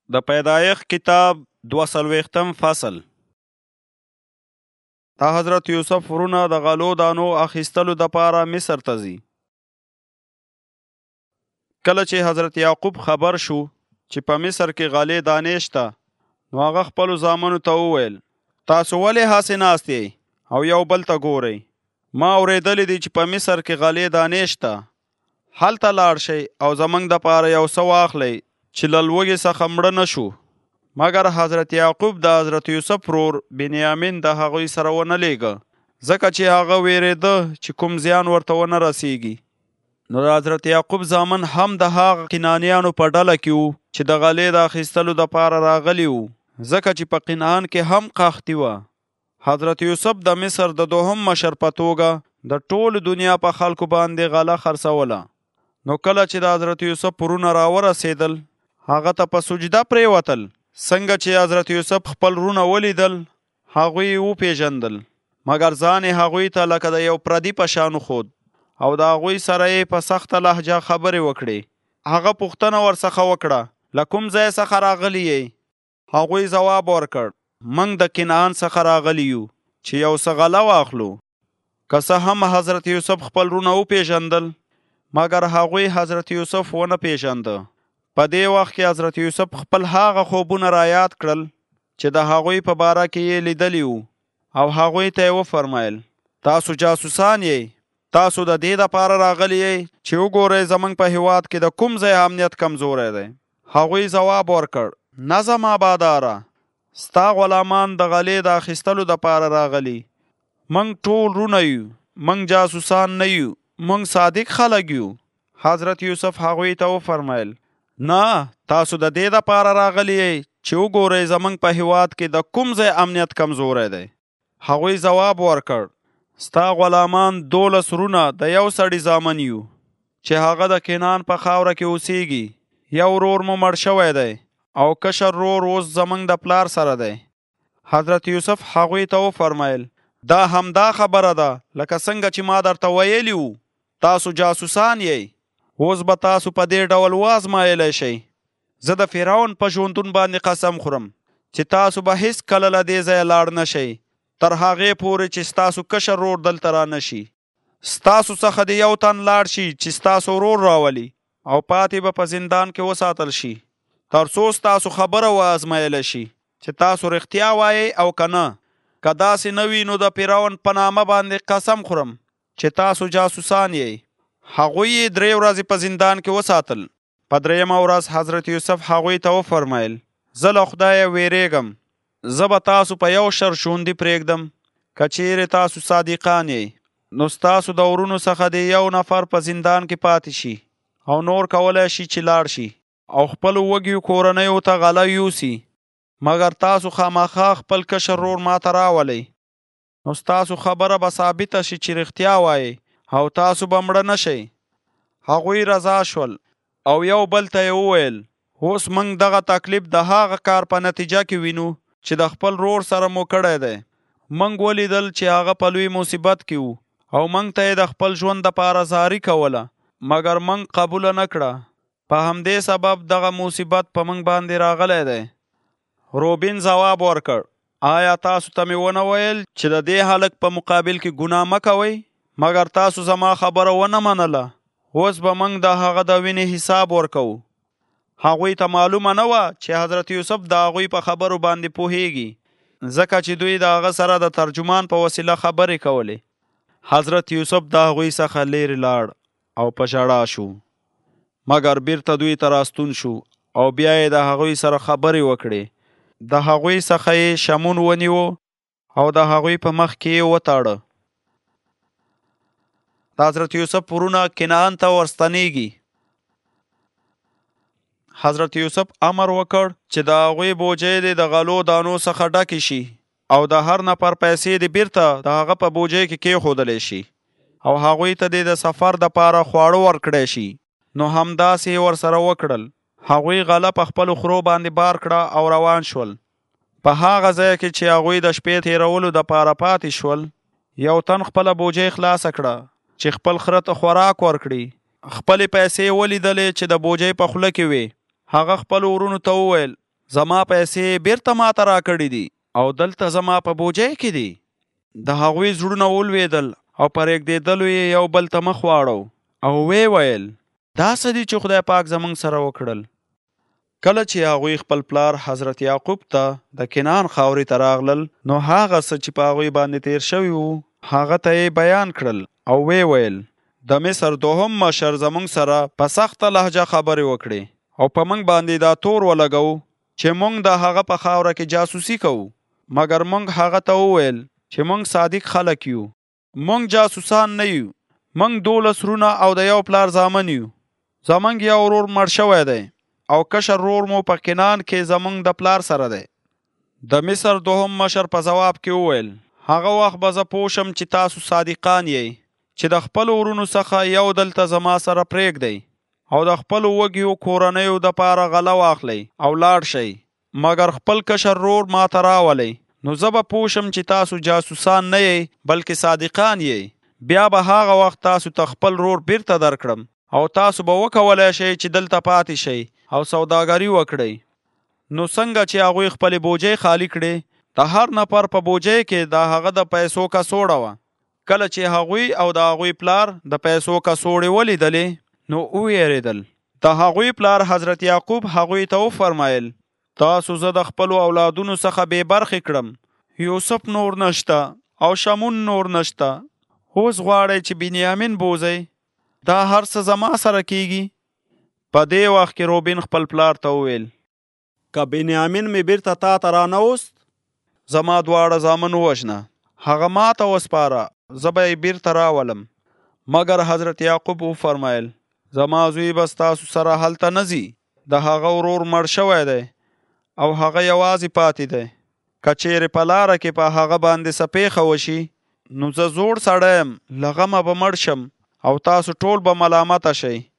د پیدایښت کتاب 42م فصل. تا حضرت یوسف ورونه د غلو دانو اخیستلو دپاره مصر ته ځي. کله چې حضرت یعقوب خبر شو چې په مصر کې غلې دانې شته، نو هغه خپلو زامنو ته وویل: تاسو ولې هسې ناست یئ او یو بل ته ګورئ؟ ما اورېدلی دی چې په مصر کې غلې دانې شته. هلته لاړ شئ او زموږ دپاره یو څه واخلئ چې له لوږې څخه مړه نه شو. مګر حضرت یعقوب د حضرت یوسف ورور بنیامین د هغوی سره ونه لیږه، ځکه چې هغه ویرېده چې کوم زیان ورته ونه رسیږي. نو د حضرت یعقوب زامن هم د هغه کنعانیانو په ډله کې وو چې د غلې د اخیستلو دپاره راغلي وو، ځکه چې په کنعان کې هم قحطي وه. حضرت یوسف د مصر د دوهم مشر په توګه د ټولو دنیا په خلکو باندې غله خرڅوله. نو کله چې د حضرت یوسف ورونه راورسېدل، هغه ته په سجده پرېوتل. څنګه چې حضرت یوسف خپل ورونه ولیدل، هغوی یې وپېژندل، مګر ځان یې هغوی ته لکه د یو پردي په شان وښود او د هغوی سره یې په سخته لهجه خبرې وکړې. هغه پوښتنه ورڅخه وکړه: له کوم ځای څخه راغلي یې؟ هغوی ځواب ورکړ: موږ د کنعان څخه راغلي یو چې یو څه غله واخلو. که څه هم حضرت یوسف خپل ورونه وپېژندل، مګر هغوی حضرت یوسف ونه پېژنده. په دې وخت کې حضرت یوسف خپل هغه خوبونه رایاد کړل چې د هغوی په باره کې یې لیدلي وو، او هغوی ته یې وفرمایل: تاسو جاسوسان یئ؟ تاسو د دې دپاره راغلي یئ چې وګورئ زموږ په هیواد کې د کوم ځای امنیت کمزوری دی؟ هغوی ځواب ورکړ: نه زما باداره، ستا غلامان د غلې د اخیستلو دپاره راغلي. موږ ټول ورونه یو، موږ جاسوسان نه یو، موږ صادق خلک یو. حضرت یوسف هغوی ته وفرمایل: نه، تاسو د دې دپاره راغلي یئ چې وګورئ زموږ په هیواد کې د کوم ځای امنیت کمزوری دی. هغوی ځواب ورکړ: ستا غلامان 12 ورونه د یو سړي زامن یو چې هغه د کنعان په خاوره کې اوسیږي. یو ورور مو مړ شوی دی او کشر ورور اوس زموږ د پلار سره دی. حضرت یوسف هغوی ته وفرمایل: دا همدا خبره ده لکه څنګه چې ما درته ویلي وو، تاسو جاسوسان یئ. اوس به تاسو په دې ډول وازمایلی شئ. زه د فرعون په ژوندون باندې قسم خورم چې تاسو به هیڅ کله له دې ځایه لاړ نه شئ تر هغې پورې چې ستاسو کشر ورور دلته را نه شي. ستاسو څخه د یو تن لاړ شي چې ستاسو ورور راولي، او پاتې به په زندان کې وساتل شي تر څو ستاسو خبره وازمایلی شي چې تاسو رښتیا وایئ او که نه. که داسې نه وي نو د فرعون په نامه باندې قسم خورم چې تاسو جاسوسان یئ. هغوی یې 3 ورځې په زندان کې وساتل. په 3مه ورځ حضرت یوسف هغوی ته وفرمایل: زه له خدایه ویریږم، زه به تاسو په یو شرط ژوندي پرېږدم. که چیرې تاسو صادقان یئ، نو ستاسو د ورونو څخه د یو نفر په زندان کې پاتې شي او نور کولی شي چې لاړ شي او خپلو وږیو کورنیو ته غله یوسي. مګر تاسو خامخا خپل کشر ورور ماته راولئ، نو ستاسو خبره به ثابته شي چې رښتیا وایئ او تاسو به مړه نه شئ. هغوی رضا شول او یو بل ته یې وویل: اوس موږ دغه تکلیف د هغه کار په نتیجه کې وینو چې د خپل ورور سره مو کړی دی. موږ ولیدل چې هغه په لوی مصیبت کې وو او موږ ته یې د خپل ژوند دپاره زاري کوله، مګر موږ قبوله نه کړه. په همدې سبب دغه مصیبت په موږ باندې راغلی دی. روبین ځواب ورکړ: آیا تاسو ته مې ونه ویل چې د دې هلک په مقابل کې ګناه مه کوئ؟ مګر تاسو زما خبره ونه منله. اوس به موږ د هغه د وینې حساب ورکوو. هغوی ته معلومه نه وه چې حضرت یوسف د هغوی په خبرو باندې پوهیږي، ځکه چې دوی د هغه سره د ترجمان په وسیله خبرې کولې. حضرت یوسف د هغوی څخه لیرې لاړ او په ژړا شو، مګر بیرته دوی ته راستون شو او بیا یې د هغوی سره خبرې وکړې. د هغوی څخه یې شمون ونیو او د هغوی په مخ کې یې وتاړه. د حضرت یوسف ورونه کنعان ته ورستنیږي. حضرت یوسف امر وکړ چې د هغوی بوجۍ دې د غلو دانو څخه ډکې شي او د هر نفر پیسې دې بیرته د هغه په بوجۍ کې کېښودلی شي او هغوی ته دې د سفر دپاره خواړه ورکړی شي. نو همداسې یې ورسره وکړل. هغوی غله په خپلو خرو باندې بار کړه او روان شول. په هغه ځای کې چې هغوی د شپې تېرولو دپاره پاتې شول، یو تن خپله بوجۍ خلاصه کړه چې خپل خره ته خوراک ورکړي. خپلې پیسې ولیدلې چې د بوجۍ په خوله کې وې. هغه خپلو ورونو ته وویل: زما پیسې بیرته ماته راکړې دي او دلته زما په بوجۍ کې دي. د هغوی زړونه ولوېدل او پرېږدېدلو یې یو بل ته مخ واړو او ویې ویل دا څه دي چې خدای پاک زموږ سره وکړل. کله چې هغوی خپل پلار حضرت یعقوب ته د کنعان خاورې ته راغلل نو هغه څه چې په هغوی باندې تیر شوي وو هغه ته یې بیان کړل او ویې ویل د مصر دوهم مشر زموږ سره په سخته لهجه خبرې وکړې او په موږ باندې دا تور ولګو چې موږ د هغه په خاوره کې جاسوسي کوو. مګر موږ هغه ته وویل چې موږ صادق خلک یو، موږ جاسوسان نه یو، موږ 12 رونه او د یو پلار زامن یو. زموږ یو ورور مړ شوی دی او کشر ورور مو په کنعان کې زموږ د پلار سره دی. د مصر دوهم مشر په ځواب کې وویل هغه وخت به زه پوه شم چې تاسو صادقان یې چې د خپلو ورونو څخه یو دلته زما سره پرېږدئ او د خپلو وږیو کورنیو دپاره غله واخلئ او لاړ شئ، مګر خپل کشر ورور ماته راولئ. نو زه به پوه شم چې تاسو جاسوسان نه یئ بلکې صادقان یئ. بیا به هغه وخت تاسو ته خپل ورور بیرته درکړم او تاسو به وکولی شئ چې دلته پاتې شئ او سوداګري وکړئ. نو څنګه چې هغوی خپلې بوجۍ خالی کړې د هر نفر په بوجۍ کې د هغه د پیسو کڅوړه وه. کله چې هغوی او د هغوی پلار د پیسو کڅوړې ولیدلې نو وویرېدل. د هغوی پلار حضرت یعقوب هغوی ته وفرمایل تاسو زه د خپلو اولادونو څخه بې برخې کړم. یوسف نور نشته او شمون نور نشته. اوس غواړئ چې بنیامین بوزئ. دا هر څه زما سره کیږي. په دې وخت کې روبین خپل پلار ته وویل که بنیامین مې بیرته تا ته رانوست زما دواړه زامن ووژنه، هغه ما ته وسپاره، زه به یې بیرته راولم. مګر حضرت یعقوب وفرمایل زما زوی به ستاسو سره هلته نه ځي. د هغه ورور مړ شوی دی او هغه یوازې پاتې دی. که چیرې په لاره کې په هغه باندې څه پیښه وشي نو زه زوړ سړی یم، له غمه به مړ شم او تاسو ټول به ملامته شئ.